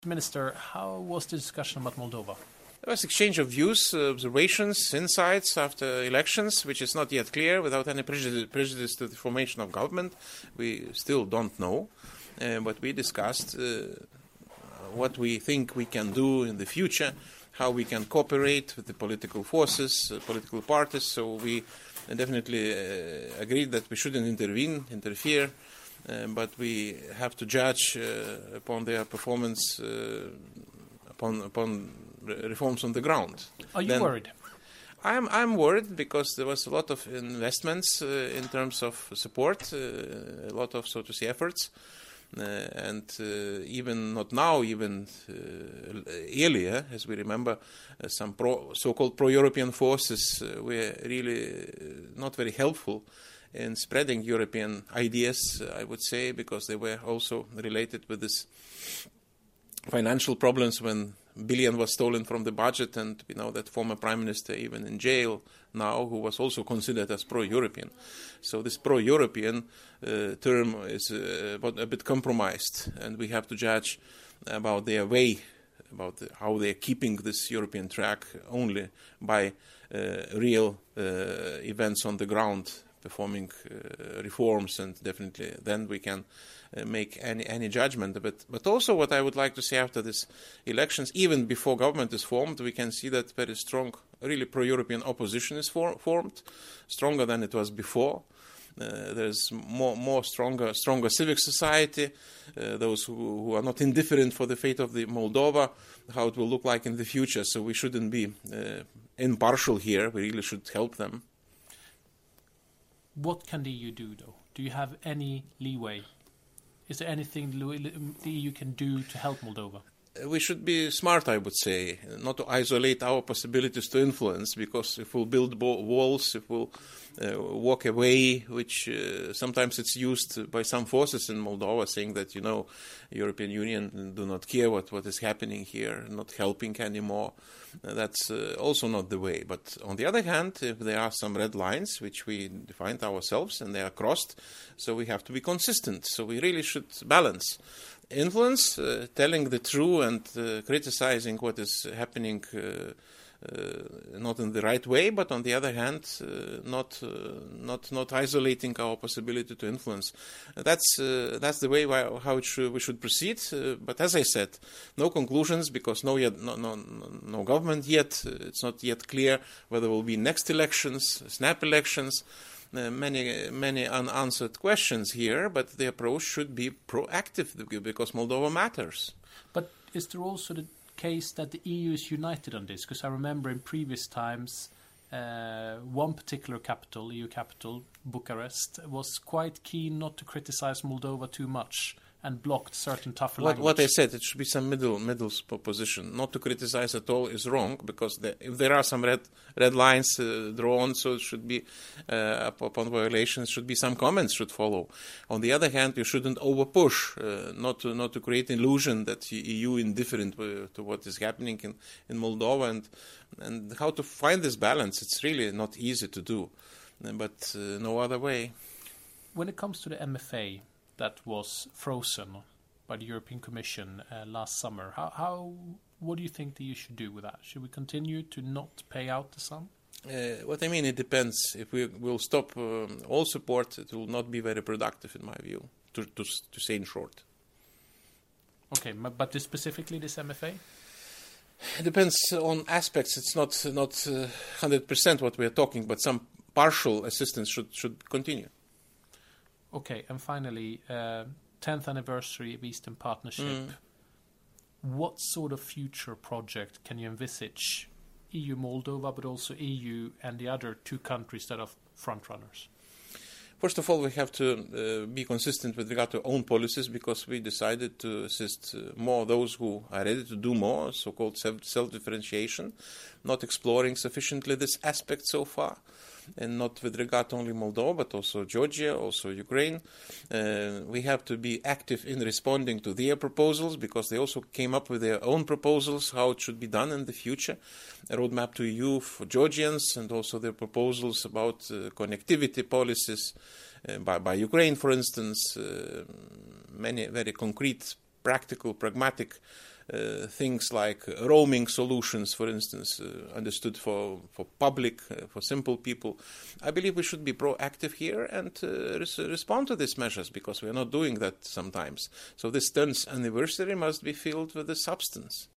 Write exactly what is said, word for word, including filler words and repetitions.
Minister, how was the discussion about Moldova? There was exchange of views, uh, observations, insights after elections, which is not yet clear without any prejudice, prejudice to the formation of government. We still don't know, uh, but we discussed uh, what we think we can do in the future, how we can cooperate with the political forces, uh, political parties. So we definitely uh, agreed that we shouldn't intervene, interfere, uh, but we have to judge uh, upon their performance, uh, upon upon reforms on the ground. Are you then worried? I'm I'm worried because there was a lot of investments uh, in terms of support, uh, a lot of, so to say, efforts. Uh, and uh, even not now, even uh, earlier, as we remember, uh, some pro, so-called pro-European forces uh, were really uh, not very helpful in spreading European ideas, uh, I would say, because they were also related with this financial problems when billion was stolen from the budget, and we know that former prime minister even in jail now, who was also considered as pro-European. So this pro-European uh, term is uh, a bit compromised, and we have to judge about their way, about the, how they are keeping this European track only by uh, real uh, events on the ground, performing uh, reforms, and definitely then we can uh, make any any judgment. But but also what I would like to say after these elections, even before government is formed, we can see that very strong, really pro-European opposition is for, formed, stronger than it was before. Uh, there's more more stronger stronger civic society, uh, those who, who are not indifferent for the fate of the Moldova, how it will look like in the future. So we shouldn't be uh, impartial here. We really should help them. What can the E U do, though? Do you have any leeway? Is there anything the E U can do to help Moldova? We should be smart, I would say, not to isolate our possibilities to influence, because if we'll build walls, if we'll uh, walk away, which uh, sometimes it's used by some forces in Moldova, saying that, you know, European Union do not care what, what is happening here, not helping anymore. Uh, that's uh, also not the way. But on the other hand, if there are some red lines, which we defined ourselves, and they are crossed, so we have to be consistent. So we really should balance influence, uh, telling the truth and uh, criticizing what is happening uh, uh, not in the right way, but on the other hand, uh, not uh, not not isolating our possibility to influence. Uh, that's uh, that's the way why, how it should, we should proceed. Uh, but as I said, no conclusions, because no yet no no no government yet. Uh, it's not yet clear whether there will be next elections, snap elections. Uh, many many unanswered questions here, but the approach should be proactive, because Moldova matters. But is there also the case that the E U is united on this? Because I remember in previous times, uh, one particular capital, E U capital, Bucharest, was quite keen not to criticize Moldova too much, and blocked certain tougher what, language. What I said, it should be some middle middle position. Not to criticize at all is wrong, because the, if there are some red red lines uh, drawn, so it should be uh, upon violations, should be some comments should follow. On the other hand, you shouldn't over push, uh, not to not to create illusion that the E U indifferent uh, to what is happening in, in Moldova, and and how to find this balance. It's really not easy to do, but uh, no other way. When it comes to the M F A that was frozen by the European Commission uh, last summer, how, how what do you think that you should do with that? Should we continue to not pay out the sum? Uh, what I mean, it depends. If we will stop um, all support, it will not be very productive, in my view, to to, to say in short. Okay, but this specifically this M F A? It depends on aspects. It's not not uh, one hundred percent what we are talking, but some partial assistance should should continue. Okay, and finally, uh, tenth anniversary of Eastern Partnership. Mm. What sort of future project can you envisage, E U Moldova, but also E U and the other two countries that are frontrunners? First of all, we have to uh, be consistent with regard to our own policies, because we decided to assist uh, more those who are ready to do more, so-called self- self-differentiation, not exploring sufficiently this aspect so far. And not with regard to only Moldova, but also Georgia, also Ukraine. Uh, we have to be active in responding to their proposals, because they also came up with their own proposals, how it should be done in the future. A roadmap to E U for Georgians, and also their proposals about uh, connectivity policies uh, by, by Ukraine, for instance. Uh, many very concrete, practical, pragmatic uh, things like roaming solutions, for instance, uh, understood for, for public, uh, for simple people. I believe we should be proactive here and uh, res- respond to these measures, because we are not doing that sometimes. So this tenth anniversary must be filled with the substance.